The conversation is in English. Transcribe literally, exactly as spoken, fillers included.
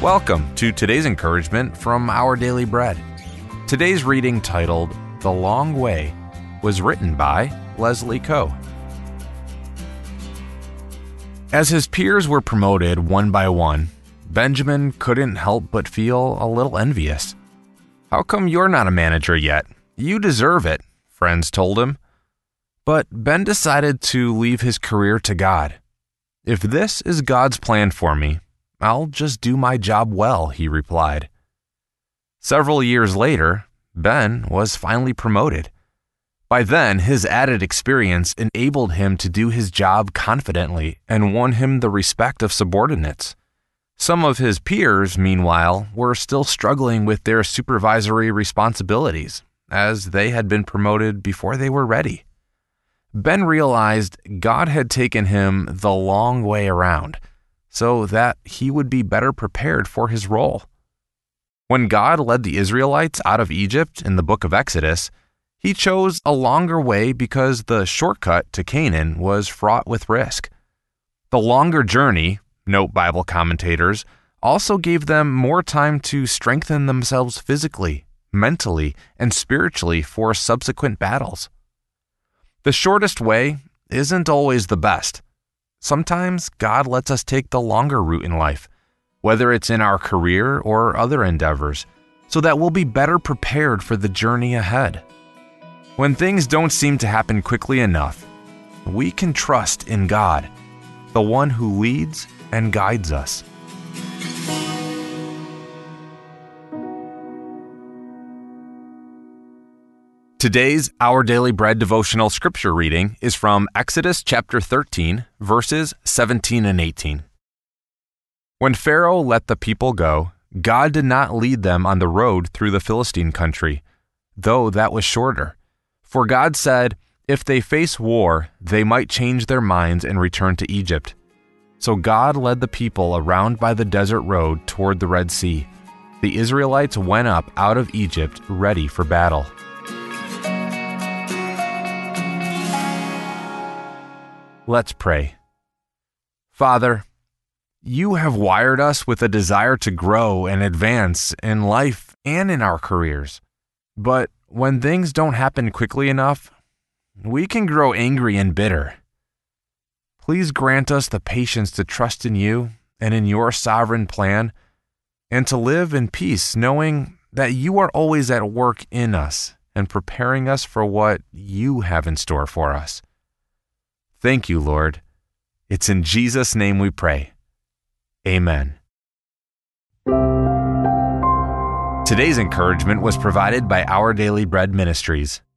Welcome to today's encouragement from Our Daily Bread. Today's reading, titled The Long Way, was written by Leslie Coe. As his peers were promoted one by one, Benjamin couldn't help but feel a little envious. "How come you're not a manager yet? You deserve it," friends told him. But Ben decided to leave his career to God. "If this is God's plan for me, I'll just do my job well," he replied. Several years later, Ben was finally promoted. By then, his added experience enabled him to do his job confidently and won him the respect of subordinates. Some of his peers, meanwhile, were still struggling with their supervisory responsibilities, as they had been promoted before they were ready. Ben realized God had taken him the long way around, so that he would be better prepared for his role. When God led the Israelites out of Egypt in the book of Exodus, he chose a longer way because the shortcut to Canaan was fraught with risk. The longer journey, note Bible commentators, also gave them more time to strengthen themselves physically, mentally, and spiritually for subsequent battles. The shortest way isn't always the best. Sometimes God lets us take the longer route in life, whether it's in our career or other endeavors, so that we'll be better prepared for the journey ahead. When things don't seem to happen quickly enough, we can trust in God, the one who leads and guides us. Today's Our Daily Bread devotional scripture reading is from Exodus chapter thirteen, verses seventeen and eighteen. When Pharaoh let the people go, God did not lead them on the road through the Philistine country, though that was shorter. For God said, if they face war, they might change their minds and return to Egypt. So God led the people around by the desert road toward the Red Sea. The Israelites went up out of Egypt ready for battle. Let's pray. Father, you have wired us with a desire to grow and advance in life and in our careers. But when things don't happen quickly enough, we can grow angry and bitter. Please grant us the patience to trust in you and in your sovereign plan, and to live in peace, knowing that you are always at work in us and preparing us for what you have in store for us. Thank you, Lord. It's in Jesus' name we pray. Amen. Today's encouragement was provided by Our Daily Bread Ministries.